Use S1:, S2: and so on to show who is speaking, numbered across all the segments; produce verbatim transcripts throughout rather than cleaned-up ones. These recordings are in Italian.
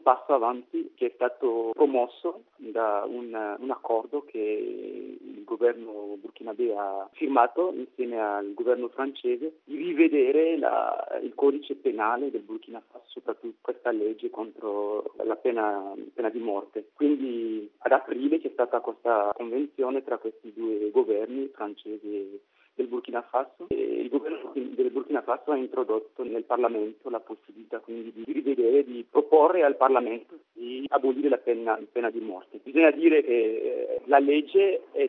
S1: passo avanti che è stato promosso da un, un accordo che il governo burkinabè ha firmato insieme al governo francese di rivedere la, il codice penale del Burkina Faso, soprattutto questa legge contro la pena, pena di morte. Quindi ad aprile c'è stata questa convenzione tra questi due governi, francese e del Burkina Faso, e il governo del Burkina Faso ha introdotto nel Parlamento la possibilità quindi di rivedere, di proporre al Parlamento di abolire la pena, pena di morte. Bisogna dire che la legge è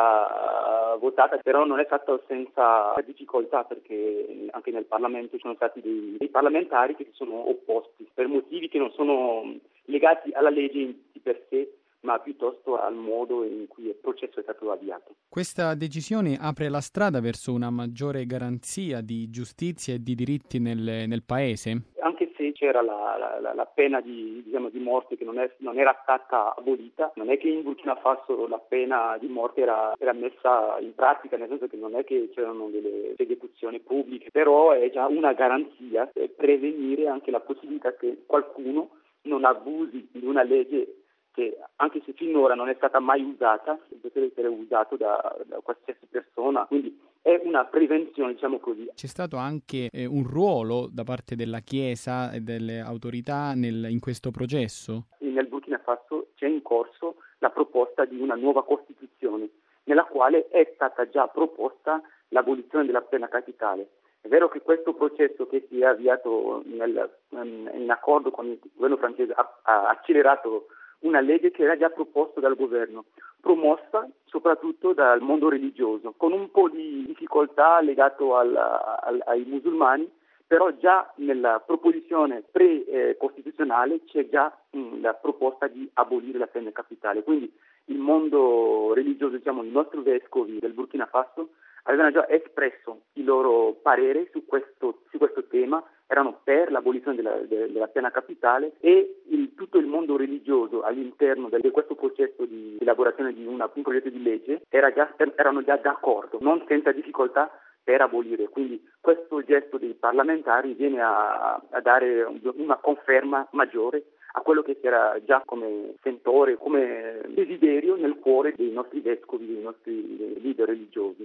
S1: stata uh, votata, però non è stata senza difficoltà, perché anche nel Parlamento ci sono stati dei, dei parlamentari che si sono opposti per motivi che non sono legati alla legge in di per sé, ma piuttosto al modo in cui il processo è stato avviato.
S2: Questa decisione apre la strada verso una maggiore garanzia di giustizia e di diritti nel, nel paese?
S1: Anche se c'era la, la, la pena di, diciamo, di morte che non, è, non era stata abolita, non è che in Burkina Faso la pena di morte era, era messa in pratica, nel senso che non è che c'erano delle esecuzioni pubbliche, però è già una garanzia per prevenire anche la possibilità che qualcuno non abusi di una legge che anche se finora non è stata mai usata, potrebbe essere usato da, da qualsiasi persona, quindi è una prevenzione, diciamo così.
S2: C'è stato anche eh, un ruolo da parte della Chiesa e delle autorità nel, in questo processo?
S1: Nel Burkina Faso c'è in corso la proposta di una nuova Costituzione, nella quale è stata già proposta l'abolizione della pena capitale. È vero che questo processo che si è avviato nel, in accordo con il governo francese ha, ha accelerato una legge che era già proposta dal governo, promossa soprattutto dal mondo religioso, con un po' di difficoltà legato al, al, ai musulmani, però già nella proposizione pre-costituzionale c'è già mh, la proposta di abolire la pena capitale. Quindi il mondo religioso, diciamo, i nostri vescovi del Burkina Faso avevano già espresso il loro parere su questo, su questo tema, erano per l'abolizione della, della pena capitale, e il, tutto il mondo religioso all'interno di questo processo di elaborazione di una, un progetto di legge era già, erano già d'accordo, non senza difficoltà, per abolire. Quindi questo gesto dei parlamentari viene a, a dare una conferma maggiore a quello che era già come sentore, come desiderio nel cuore dei nostri vescovi, dei nostri leader religiosi.